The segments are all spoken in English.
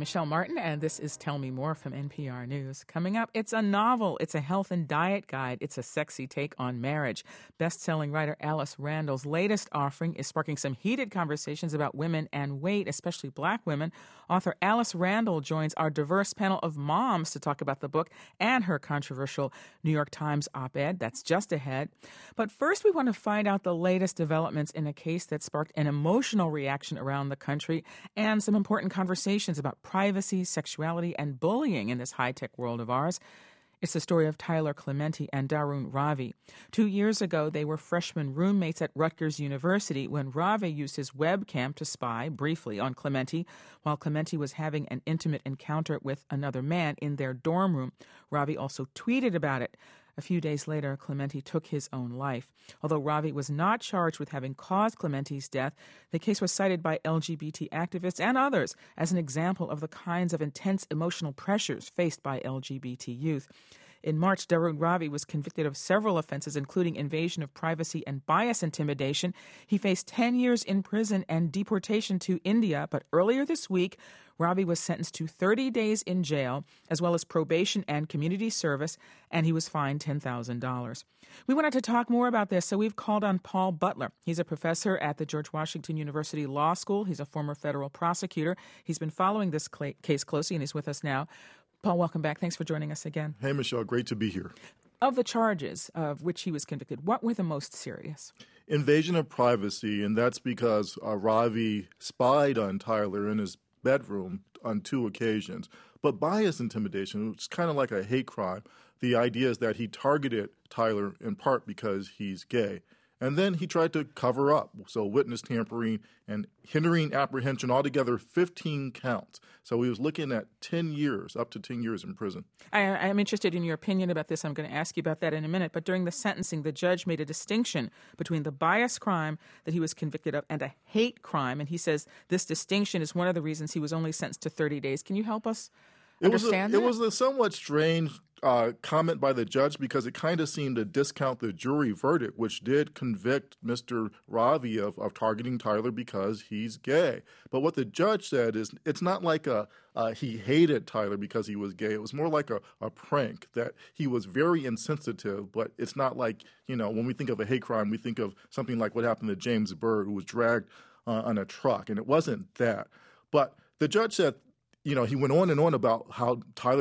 Michelle Martin, and this is Tell Me More from NPR News. Coming up, it's a novel. It's a health and diet guide. It's a sexy take on marriage. Best-selling writer Alice Randall's latest offering is sparking some heated conversations about women and weight, especially Black women. Author Alice Randall joins our diverse panel of moms to talk about the book and her controversial New York Times op-ed. That's just ahead. But first, we want to find out the latest developments in a case that sparked an emotional reaction around the country and some important conversations about privacy, sexuality, and bullying in this high-tech world of ours. It's the story of Tyler Clementi and Darun Ravi. 2 years ago, they were freshman roommates at Rutgers University when Ravi used his webcam to spy briefly on Clementi while Clementi was having an intimate encounter with another man in their dorm room. Ravi also tweeted about it. A few days later, Clementi took his own life. Although Ravi was not charged with having caused Clementi's death, the case was cited by LGBT activists and others as an example of the kinds of intense emotional pressures faced by LGBT youth. In March, Darun Ravi was convicted of several offenses, including invasion of privacy and bias intimidation. He faced 10 years in prison and deportation to India, but earlier this week, Ravi was sentenced to 30 days in jail, as well as probation and community service, and he was fined $10,000. We wanted to talk more about this, so we've called on Paul Butler. He's a professor at the George Washington University Law School. He's a former federal prosecutor. He's been following this case closely, and he's with us now. Paul, welcome back. Thanks for joining us again. Hey, Michelle. Great to be here. Of the charges of which he was convicted, what were the most serious? Invasion of privacy, and that's because Ravi spied on Tyler in his bedroom on 2 occasions. But bias intimidation, which is kind of like a hate crime, the idea is that he targeted Tyler in part because he's gay. And then he tried to cover up, so witness tampering and hindering apprehension, altogether 15 counts. So he was looking at 10 years, up to 10 years in prison. I'm interested in your opinion about this. I'm going to ask you about that in a minute. But during the sentencing, the judge made a distinction between the bias crime that he was convicted of and a hate crime. And he says this distinction is one of the reasons he was only sentenced to 30 days. Can you help us understand that? It was a somewhat strange comment by the judge because it kind of seemed to discount the jury verdict, which did convict Mr. Ravi of targeting Tyler because he's gay. But what the judge said is it's not like he hated Tyler because he was gay. It was more like a prank, that he was very insensitive, but it's not like, when we think of a hate crime, we think of something like what happened to James Byrd, who was dragged on a truck, and it wasn't that. But the judge said, he went on and on about how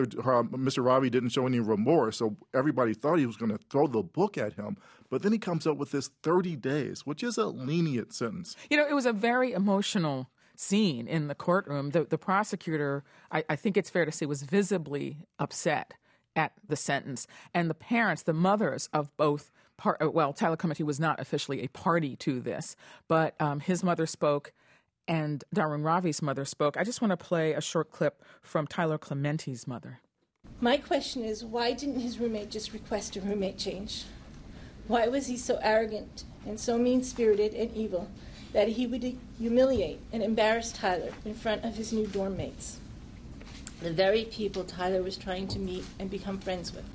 Mr. Ravi didn't show any remorse, so everybody thought he was going to throw the book at him. But then he comes up with this 30 days, which is a lenient sentence. It was a very emotional scene in the courtroom. The prosecutor, I think it's fair to say, was visibly upset at the sentence. And the parents, the mothers of both Tyler Clementi was not officially a party to this, but his mother spoke and Darun Ravi's mother spoke. I just want to play a short clip from Tyler Clementi's mother. My question is, why didn't his roommate just request a roommate change? Why was he so arrogant and so mean-spirited and evil that he would humiliate and embarrass Tyler in front of his new dorm mates, the very people Tyler was trying to meet and become friends with?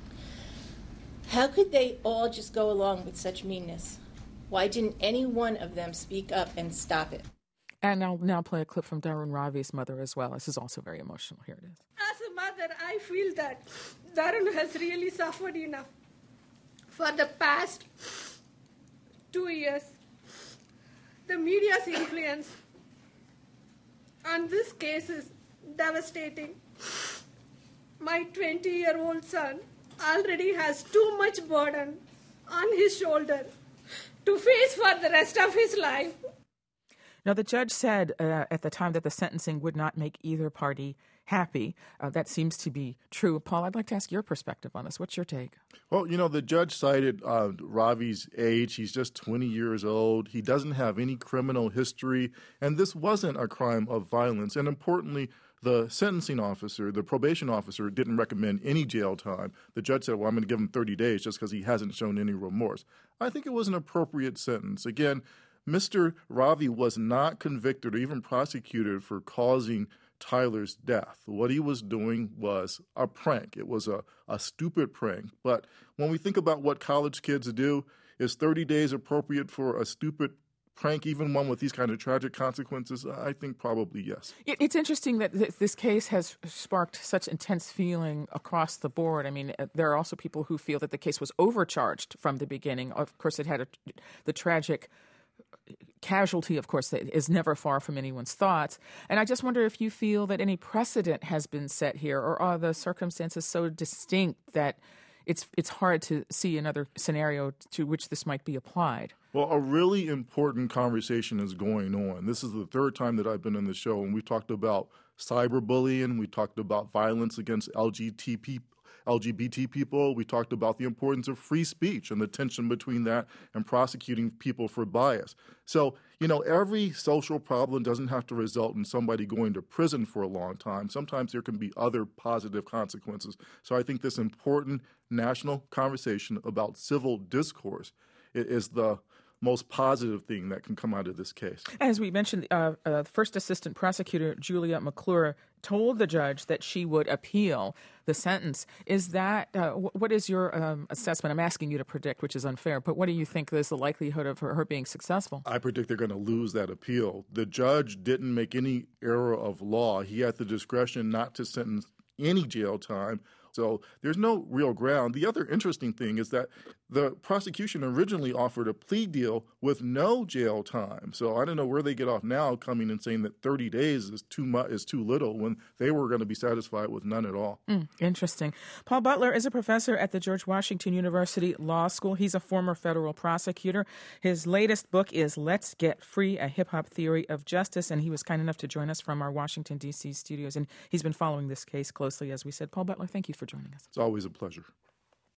How could they all just go along with such meanness? Why didn't any one of them speak up and stop it? And I'll now play a clip from Darun Ravi's mother as well. This is also very emotional. Here it is. As a mother, I feel that Darun has really suffered enough. For the past 2 years, the media's influence on this case is devastating. My 20-year-old son already has too much burden on his shoulder to face for the rest of his life. Now, the judge said at the time that the sentencing would not make either party happy. That seems to be true. Paul, I'd like to ask your perspective on this. What's your take? Well, the judge cited Ravi's age. He's just 20 years old. He doesn't have any criminal history, and this wasn't a crime of violence. And importantly, the sentencing officer, the probation officer, didn't recommend any jail time. The judge said, well, I'm going to give him 30 days just because he hasn't shown any remorse. I think it was an appropriate sentence. Again, Mr. Ravi was not convicted or even prosecuted for causing Tyler's death. What he was doing was a prank. It was a stupid prank. But when we think about what college kids do, is 30 days appropriate for a stupid prank, even one with these kind of tragic consequences? I think probably yes. It's interesting that this case has sparked such intense feeling across the board. I mean, there are also people who feel that the case was overcharged from the beginning. Of course, it had the tragic casualty, of course, that is never far from anyone's thoughts. And I just wonder if you feel that any precedent has been set here, or are the circumstances so distinct that it's hard to see another scenario to which this might be applied? Well, a really important conversation is going on. This is the third time that I've been on the show, and we talked about cyberbullying. We talked about violence against LGBT people. We talked about the importance of free speech and the tension between that and prosecuting people for bias. So, every social problem doesn't have to result in somebody going to prison for a long time. Sometimes there can be other positive consequences. So I think this important national conversation about civil discourse is the most positive thing that can come out of this case. As we mentioned, First Assistant Prosecutor Julia McClure told the judge that she would appeal the sentence. Is that what is your assessment? I'm asking you to predict, which is unfair, but what do you think is the likelihood of her being successful? I predict they're going to lose that appeal. The judge didn't make any error of law. He had the discretion not to sentence any jail time. So there's no real ground. The other interesting thing is that the prosecution originally offered a plea deal with no jail time. So I don't know where they get off now, coming and saying that 30 days is too little when they were going to be satisfied with none at all. Interesting. Paul Butler is a professor at the George Washington University Law School. He's a former federal prosecutor. His latest book is Let's Get Free, A Hip-Hop Theory of Justice, and he was kind enough to join us from our Washington, D.C. studios, and he's been following this case closely, as we said. Paul Butler, thank you for joining us. It's always a pleasure.